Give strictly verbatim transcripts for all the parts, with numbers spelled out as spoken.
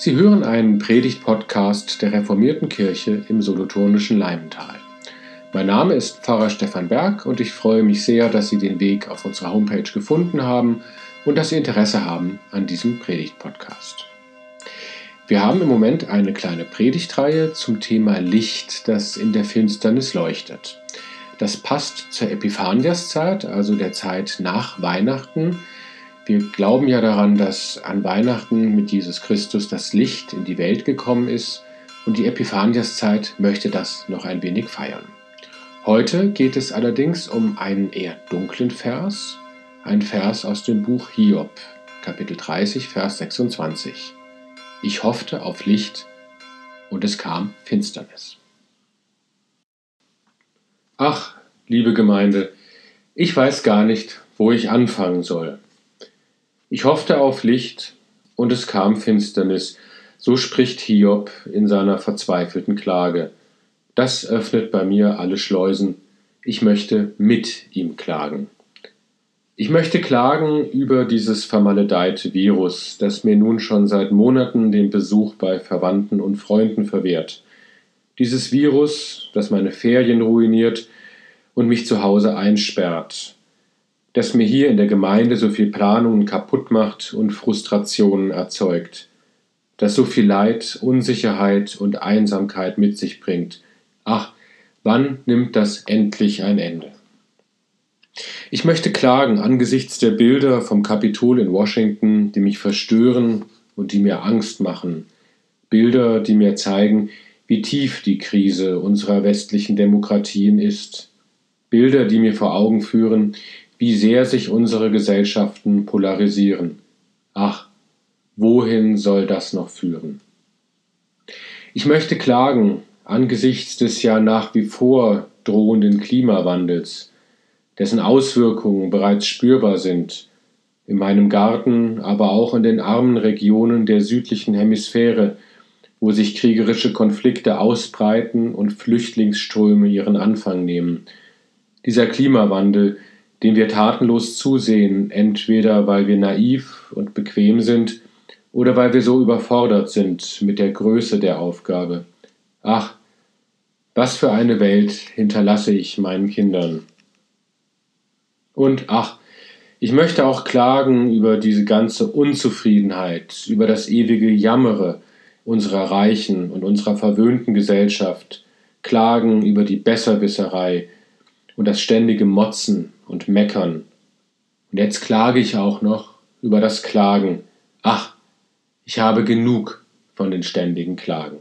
Sie hören einen Predigt-Podcast der Reformierten Kirche im solothurnischen Leimental. Mein Name ist Pfarrer Stefan Berg und ich freue mich sehr, dass Sie den Weg auf unserer Homepage gefunden haben und dass Sie Interesse haben an diesem Predigt-Podcast. Wir haben im Moment eine kleine Predigtreihe zum Thema Licht, das in der Finsternis leuchtet. Das passt zur Epiphaniaszeit, also der Zeit nach Weihnachten. Wir glauben ja daran, dass an Weihnachten mit Jesus Christus das Licht in die Welt gekommen ist und die Epiphaniaszeit möchte das noch ein wenig feiern. Heute geht es allerdings um einen eher dunklen Vers, ein Vers aus dem Buch Hiob, Kapitel dreißig, Vers sechsundzwanzig. Ich hoffte auf Licht und es kam Finsternis. Ach, liebe Gemeinde, ich weiß gar nicht, wo ich anfangen soll. Ich hoffte auf Licht und es kam Finsternis, so spricht Hiob in seiner verzweifelten Klage. Das öffnet bei mir alle Schleusen. Ich möchte mit ihm klagen. Ich möchte klagen über dieses vermaledeite Virus, das mir nun schon seit Monaten den Besuch bei Verwandten und Freunden verwehrt. Dieses Virus, das meine Ferien ruiniert und mich zu Hause einsperrt, das mir hier in der Gemeinde so viel Planungen kaputt macht und Frustrationen erzeugt, das so viel Leid, Unsicherheit und Einsamkeit mit sich bringt. Ach, wann nimmt das endlich ein Ende? Ich möchte klagen angesichts der Bilder vom Kapitol in Washington, die mich verstören und die mir Angst machen. Bilder, die mir zeigen, wie tief die Krise unserer westlichen Demokratien ist. Bilder, die mir vor Augen führen, wie sehr sich unsere Gesellschaften polarisieren. Ach, wohin soll das noch führen? Ich möchte klagen angesichts des ja nach wie vor drohenden Klimawandels, dessen Auswirkungen bereits spürbar sind, in meinem Garten, aber auch in den armen Regionen der südlichen Hemisphäre, wo sich kriegerische Konflikte ausbreiten und Flüchtlingsströme ihren Anfang nehmen. Dieser Klimawandel, dem wir tatenlos zusehen, entweder weil wir naiv und bequem sind oder weil wir so überfordert sind mit der Größe der Aufgabe. Ach, was für eine Welt hinterlasse ich meinen Kindern. Und ach, ich möchte auch klagen über diese ganze Unzufriedenheit, über das ewige Jammere unserer reichen und unserer verwöhnten Gesellschaft, klagen über die Besserwisserei und das ständige Motzen und Meckern. Und jetzt klage ich auch noch über das Klagen. Ach, ich habe genug von den ständigen Klagen.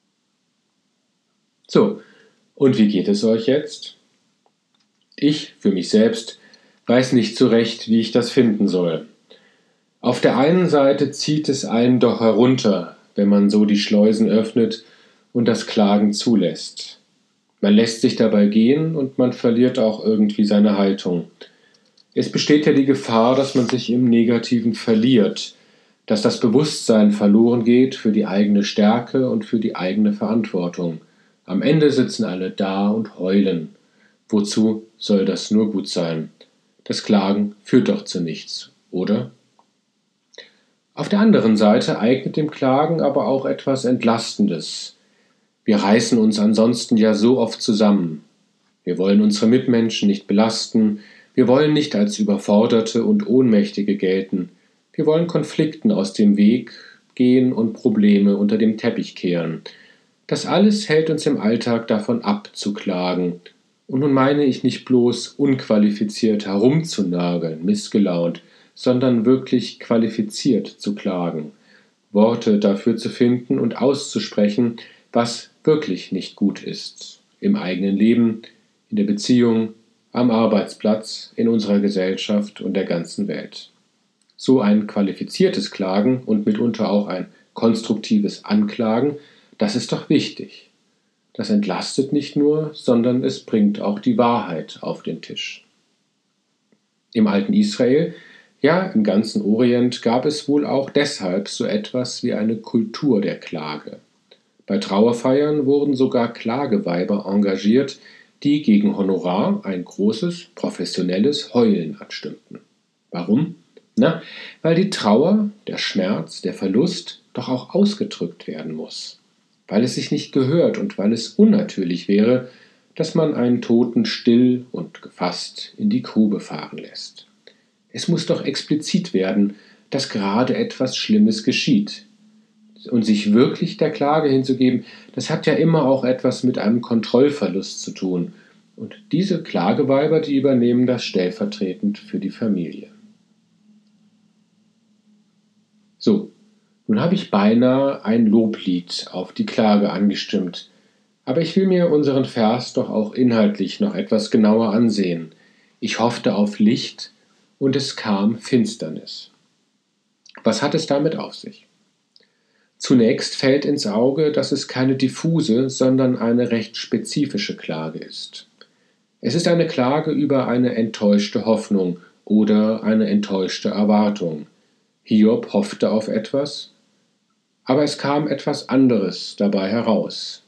So, und wie geht es euch jetzt? Ich, für mich selbst, weiß nicht so recht, wie ich das finden soll. Auf der einen Seite zieht es einen doch herunter, wenn man so die Schleusen öffnet und das Klagen zulässt. Man lässt sich dabei gehen und man verliert auch irgendwie seine Haltung. Es besteht ja die Gefahr, dass man sich im Negativen verliert, dass das Bewusstsein verloren geht für die eigene Stärke und für die eigene Verantwortung. Am Ende sitzen alle da und heulen. Wozu soll das nur gut sein? Das Klagen führt doch zu nichts, oder? Auf der anderen Seite eignet dem Klagen aber auch etwas Entlastendes. Wir reißen uns ansonsten ja so oft zusammen. Wir wollen unsere Mitmenschen nicht belasten, wir wollen nicht als Überforderte und Ohnmächtige gelten, wir wollen Konflikten aus dem Weg gehen und Probleme unter dem Teppich kehren. Das alles hält uns im Alltag davon ab, zu klagen. Und nun meine ich nicht bloß unqualifiziert herumzunageln, missgelaunt, sondern wirklich qualifiziert zu klagen, Worte dafür zu finden und auszusprechen, was wirklich nicht gut ist, im eigenen Leben, in der Beziehung, am Arbeitsplatz, in unserer Gesellschaft und der ganzen Welt. So ein qualifiziertes Klagen und mitunter auch ein konstruktives Anklagen, das ist doch wichtig. Das entlastet nicht nur, sondern es bringt auch die Wahrheit auf den Tisch. Im alten Israel, ja im ganzen Orient, gab es wohl auch deshalb so etwas wie eine Kultur der Klage. Bei Trauerfeiern wurden sogar Klageweiber engagiert, die gegen Honorar ein großes, professionelles Heulen anstimmten. Warum? Na, weil die Trauer, der Schmerz, der Verlust doch auch ausgedrückt werden muss, weil es sich nicht gehört und weil es unnatürlich wäre, dass man einen Toten still und gefasst in die Grube fahren lässt. Es muss doch explizit werden, dass gerade etwas Schlimmes geschieht. Und sich wirklich der Klage hinzugeben, das hat ja immer auch etwas mit einem Kontrollverlust zu tun. Und diese Klageweiber, die übernehmen das stellvertretend für die Familie. So, nun habe ich beinahe ein Loblied auf die Klage angestimmt, aber ich will mir unseren Vers doch auch inhaltlich noch etwas genauer ansehen. Ich hoffte auf Licht, und es kam Finsternis. Was hat es damit auf sich? Zunächst fällt ins Auge, dass es keine diffuse, sondern eine recht spezifische Klage ist. Es ist eine Klage über eine enttäuschte Hoffnung oder eine enttäuschte Erwartung. Hiob hoffte auf etwas, aber es kam etwas anderes dabei heraus.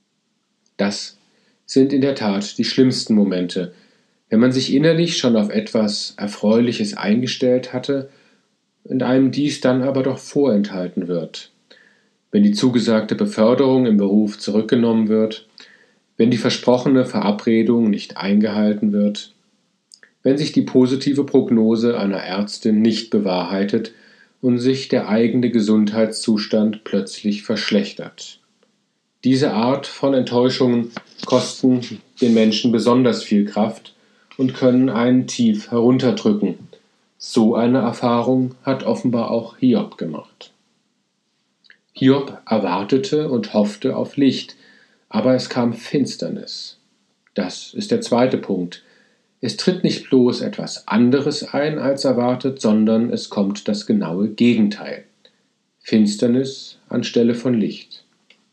Das sind in der Tat die schlimmsten Momente, wenn man sich innerlich schon auf etwas Erfreuliches eingestellt hatte und einem dies dann aber doch vorenthalten wird. Wenn die zugesagte Beförderung im Beruf zurückgenommen wird, wenn die versprochene Verabredung nicht eingehalten wird, wenn sich die positive Prognose einer Ärztin nicht bewahrheitet und sich der eigene Gesundheitszustand plötzlich verschlechtert. Diese Art von Enttäuschungen kosten den Menschen besonders viel Kraft und können einen tief herunterdrücken. So eine Erfahrung hat offenbar auch Hiob gemacht. Hiob erwartete und hoffte auf Licht, aber es kam Finsternis. Das ist der zweite Punkt. Es tritt nicht bloß etwas anderes ein als erwartet, sondern es kommt das genaue Gegenteil. Finsternis anstelle von Licht.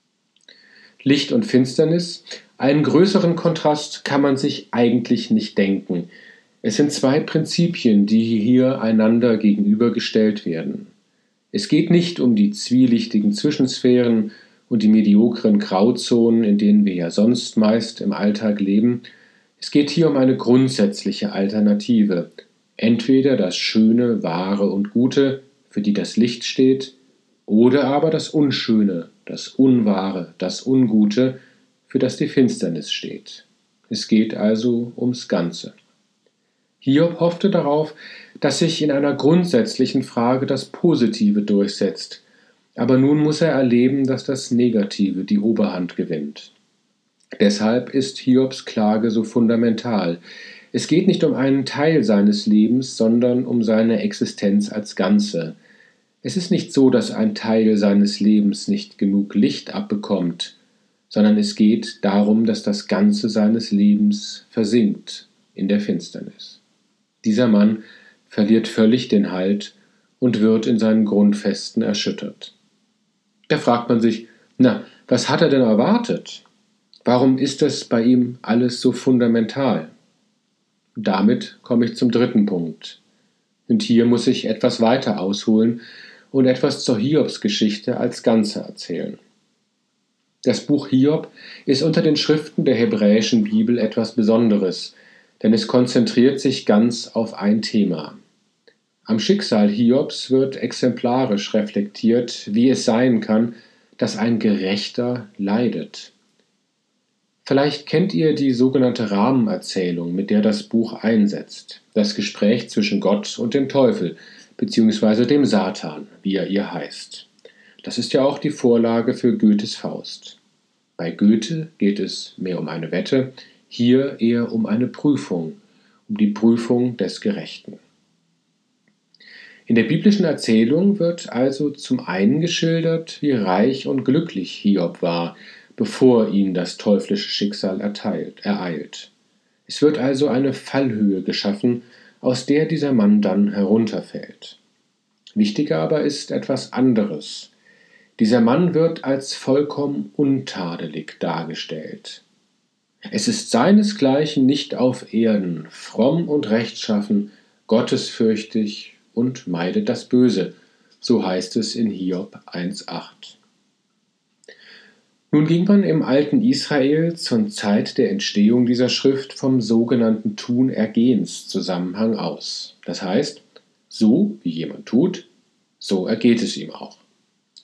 Licht und Finsternis, einen größeren Kontrast kann man sich eigentlich nicht denken. Es sind zwei Prinzipien, die hier einander gegenübergestellt werden. Es geht nicht um die zwielichtigen Zwischensphären und die mediokren Grauzonen, in denen wir ja sonst meist im Alltag leben. Es geht hier um eine grundsätzliche Alternative. Entweder das Schöne, Wahre und Gute, für die das Licht steht, oder aber das Unschöne, das Unwahre, das Ungute, für das die Finsternis steht. Es geht also ums Ganze. Hiob hoffte darauf, dass sich in einer grundsätzlichen Frage das Positive durchsetzt, aber nun muss er erleben, dass das Negative die Oberhand gewinnt. Deshalb ist Hiobs Klage so fundamental. Es geht nicht um einen Teil seines Lebens, sondern um seine Existenz als Ganze. Es ist nicht so, dass ein Teil seines Lebens nicht genug Licht abbekommt, sondern es geht darum, dass das Ganze seines Lebens versinkt in der Finsternis. Dieser Mann verliert völlig den Halt und wird in seinen Grundfesten erschüttert. Da fragt man sich, na, was hat er denn erwartet? Warum ist das bei ihm alles so fundamental? Damit komme ich zum dritten Punkt. Und hier muss ich etwas weiter ausholen und etwas zur Hiobs-Geschichte als Ganze erzählen. Das Buch Hiob ist unter den Schriften der hebräischen Bibel etwas Besonderes, denn es konzentriert sich ganz auf ein Thema. Am Schicksal Hiobs wird exemplarisch reflektiert, wie es sein kann, dass ein Gerechter leidet. Vielleicht kennt ihr die sogenannte Rahmenerzählung, mit der das Buch einsetzt, das Gespräch zwischen Gott und dem Teufel, beziehungsweise dem Satan, wie er ihr heißt. Das ist ja auch die Vorlage für Goethes Faust. Bei Goethe geht es mehr um eine Wette, hier eher um eine Prüfung, um die Prüfung des Gerechten. In der biblischen Erzählung wird also zum einen geschildert, wie reich und glücklich Hiob war, bevor ihn das teuflische Schicksal erteilt, ereilt. Es wird also eine Fallhöhe geschaffen, aus der dieser Mann dann herunterfällt. Wichtiger aber ist etwas anderes. Dieser Mann wird als vollkommen untadelig dargestellt. Es ist seinesgleichen nicht auf Erden, fromm und rechtschaffen, gottesfürchtig und meidet das Böse, so heißt es in Hiob eins acht. Nun ging man im alten Israel zur Zeit der Entstehung dieser Schrift vom sogenannten Tun-Ergehens-Zusammenhang aus. Das heißt, so wie jemand tut, so ergeht es ihm auch.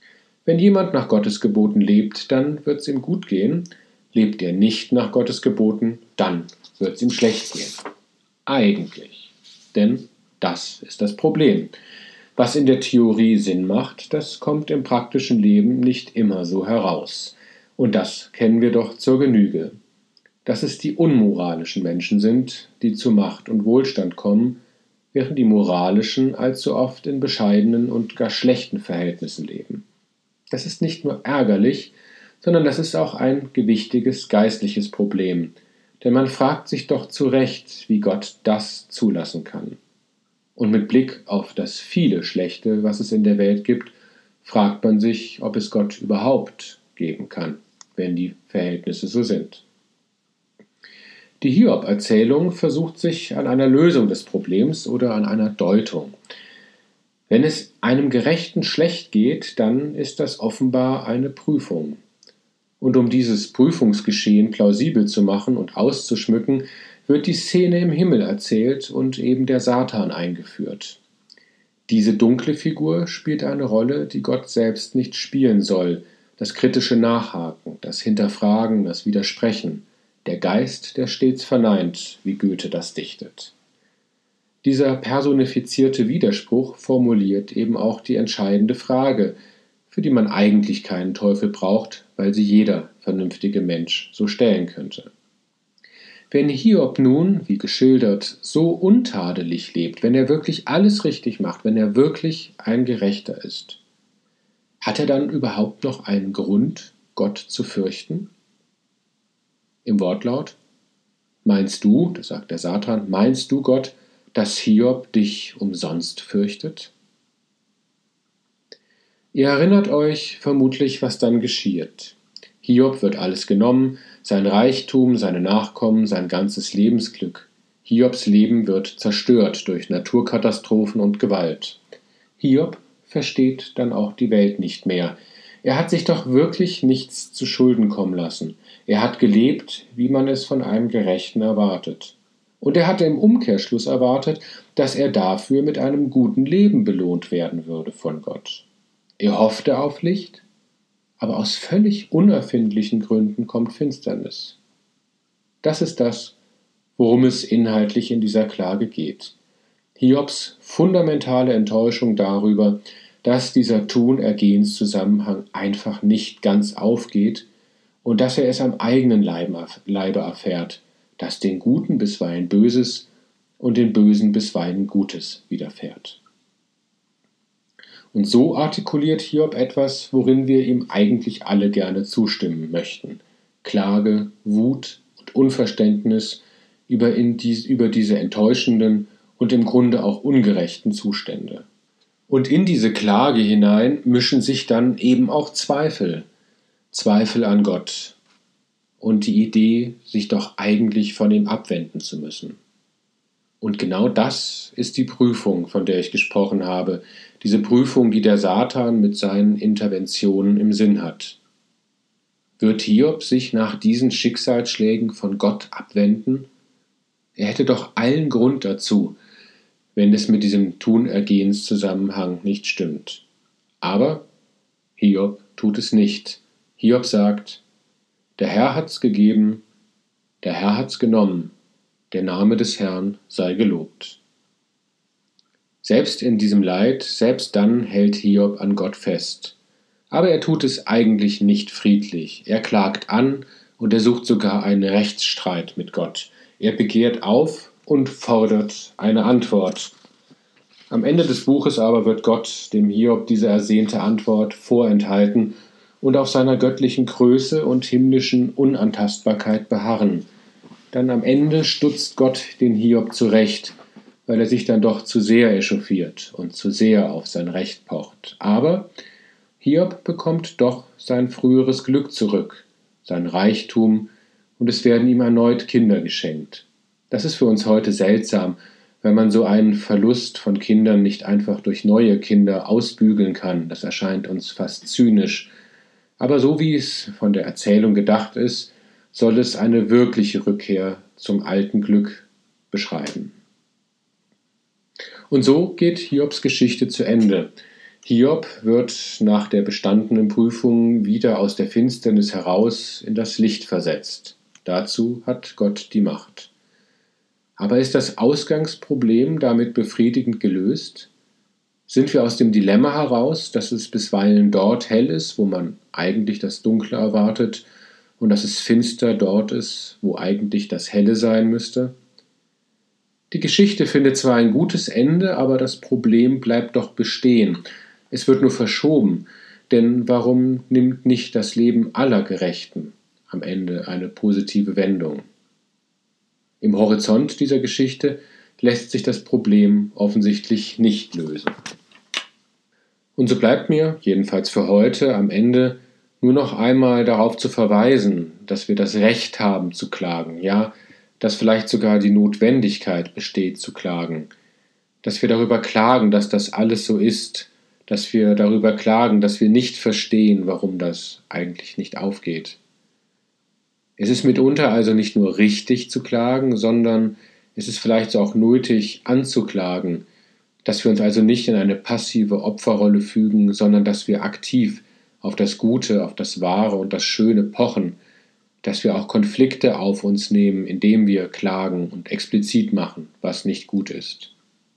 Wenn jemand nach Gottes Geboten lebt, dann wird es ihm gut gehen. Lebt er nicht nach Gottes Geboten, dann wird es ihm schlecht gehen. Eigentlich. Denn das ist das Problem. Was in der Theorie Sinn macht, das kommt im praktischen Leben nicht immer so heraus. Und das kennen wir doch zur Genüge. Dass es die unmoralischen Menschen sind, die zu Macht und Wohlstand kommen, während die moralischen allzu oft in bescheidenen und gar schlechten Verhältnissen leben. Das ist nicht nur ärgerlich, sondern das ist auch ein gewichtiges geistliches Problem, denn man fragt sich doch zu Recht, wie Gott das zulassen kann. Und mit Blick auf das viele Schlechte, was es in der Welt gibt, fragt man sich, ob es Gott überhaupt geben kann, wenn die Verhältnisse so sind. Die Hiob-Erzählung versucht sich an einer Lösung des Problems oder an einer Deutung. Wenn es einem Gerechten schlecht geht, dann ist das offenbar eine Prüfung. Und um dieses Prüfungsgeschehen plausibel zu machen und auszuschmücken, wird die Szene im Himmel erzählt und eben der Satan eingeführt. Diese dunkle Figur spielt eine Rolle, die Gott selbst nicht spielen soll, das kritische Nachhaken, das Hinterfragen, das Widersprechen, der Geist, der stets verneint, wie Goethe das dichtet. Dieser personifizierte Widerspruch formuliert eben auch die entscheidende Frage, für die man eigentlich keinen Teufel braucht, weil sie jeder vernünftige Mensch so stellen könnte. Wenn Hiob nun, wie geschildert, so untadelig lebt, wenn er wirklich alles richtig macht, wenn er wirklich ein Gerechter ist, hat er dann überhaupt noch einen Grund, Gott zu fürchten? Im Wortlaut: Meinst du, das sagt der Satan, meinst du, Gott, dass Hiob dich umsonst fürchtet? Ihr erinnert euch vermutlich, was dann geschieht. Hiob wird alles genommen, sein Reichtum, seine Nachkommen, sein ganzes Lebensglück. Hiobs Leben wird zerstört durch Naturkatastrophen und Gewalt. Hiob versteht dann auch die Welt nicht mehr. Er hat sich doch wirklich nichts zu Schulden kommen lassen. Er hat gelebt, wie man es von einem Gerechten erwartet. Und er hatte im Umkehrschluss erwartet, dass er dafür mit einem guten Leben belohnt werden würde von Gott. Er hoffte auf Licht, aber aus völlig unerfindlichen Gründen kommt Finsternis. Das ist das, worum es inhaltlich in dieser Klage geht. Hiobs fundamentale Enttäuschung darüber, dass dieser Tun-Ergehens-Zusammenhang einfach nicht ganz aufgeht und dass er es am eigenen Leibe erfährt, dass den Guten bisweilen Böses und den Bösen bisweilen Gutes widerfährt. Und so artikuliert Hiob etwas, worin wir ihm eigentlich alle gerne zustimmen möchten. Klage, Wut und Unverständnis über, in dies, über diese enttäuschenden und im Grunde auch ungerechten Zustände. Und in diese Klage hinein mischen sich dann eben auch Zweifel. Zweifel an Gott und die Idee, sich doch eigentlich von ihm abwenden zu müssen. Und genau das ist die Prüfung, von der ich gesprochen habe. Diese Prüfung, die der Satan mit seinen Interventionen im Sinn hat. Wird Hiob sich nach diesen Schicksalsschlägen von Gott abwenden? Er hätte doch allen Grund dazu, wenn es mit diesem Tun-Ergehens-Zusammenhang nicht stimmt. Aber Hiob tut es nicht. Hiob sagt: Der Herr hat's gegeben, der Herr hat's genommen. Der Name des Herrn sei gelobt. Selbst in diesem Leid, selbst dann hält Hiob an Gott fest. Aber er tut es eigentlich nicht friedlich. Er klagt an und er sucht sogar einen Rechtsstreit mit Gott. Er begehrt auf und fordert eine Antwort. Am Ende des Buches aber wird Gott dem Hiob diese ersehnte Antwort vorenthalten und auf seiner göttlichen Größe und himmlischen Unantastbarkeit beharren. Dann am Ende stutzt Gott den Hiob zurecht, weil er sich dann doch zu sehr echauffiert und zu sehr auf sein Recht pocht. Aber Hiob bekommt doch sein früheres Glück zurück, sein Reichtum, und es werden ihm erneut Kinder geschenkt. Das ist für uns heute seltsam, wenn man so einen Verlust von Kindern nicht einfach durch neue Kinder ausbügeln kann. Das erscheint uns fast zynisch. Aber so wie es von der Erzählung gedacht ist, soll es eine wirkliche Rückkehr zum alten Glück beschreiben. Und so geht Hiobs Geschichte zu Ende. Hiob wird nach der bestandenen Prüfung wieder aus der Finsternis heraus in das Licht versetzt. Dazu hat Gott die Macht. Aber ist das Ausgangsproblem damit befriedigend gelöst? Sind wir aus dem Dilemma heraus, dass es bisweilen dort hell ist, wo man eigentlich das Dunkle erwartet, und dass es finster dort ist, wo eigentlich das Helle sein müsste? Die Geschichte findet zwar ein gutes Ende, aber das Problem bleibt doch bestehen. Es wird nur verschoben, denn warum nimmt nicht das Leben aller Gerechten am Ende eine positive Wendung? Im Horizont dieser Geschichte lässt sich das Problem offensichtlich nicht lösen. Und so bleibt mir, jedenfalls für heute, am Ende nur noch einmal darauf zu verweisen, dass wir das Recht haben zu klagen, ja, dass vielleicht sogar die Notwendigkeit besteht zu klagen, dass wir darüber klagen, dass das alles so ist, dass wir darüber klagen, dass wir nicht verstehen, warum das eigentlich nicht aufgeht. Es ist mitunter also nicht nur richtig zu klagen, sondern es ist vielleicht auch nötig anzuklagen, dass wir uns also nicht in eine passive Opferrolle fügen, sondern dass wir aktiv auf das Gute, auf das Wahre und das Schöne pochen, dass wir auch Konflikte auf uns nehmen, indem wir klagen und explizit machen, was nicht gut ist.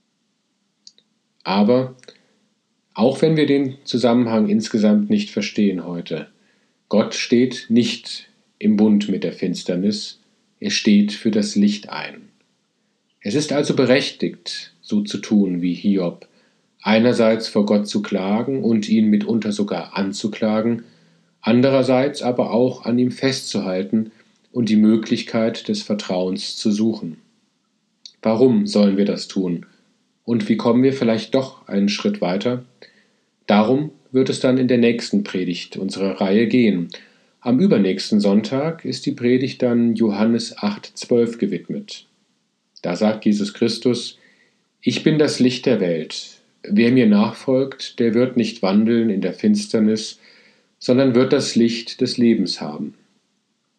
Aber auch wenn wir den Zusammenhang insgesamt nicht verstehen heute, Gott steht nicht im Bund mit der Finsternis, er steht für das Licht ein. Es ist also berechtigt, so zu tun wie Hiob, einerseits vor Gott zu klagen und ihn mitunter sogar anzuklagen, andererseits aber auch an ihm festzuhalten und die Möglichkeit des Vertrauens zu suchen. Warum sollen wir das tun? Und wie kommen wir vielleicht doch einen Schritt weiter? Darum wird es dann in der nächsten Predigt unserer Reihe gehen. Am übernächsten Sonntag ist die Predigt dann Johannes acht zwölf gewidmet. Da sagt Jesus Christus: Ich bin das Licht der Welt. Wer mir nachfolgt, der wird nicht wandeln in der Finsternis, sondern wird das Licht des Lebens haben.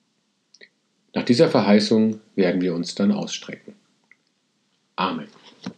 Nach dieser Verheißung werden wir uns dann ausstrecken. Amen.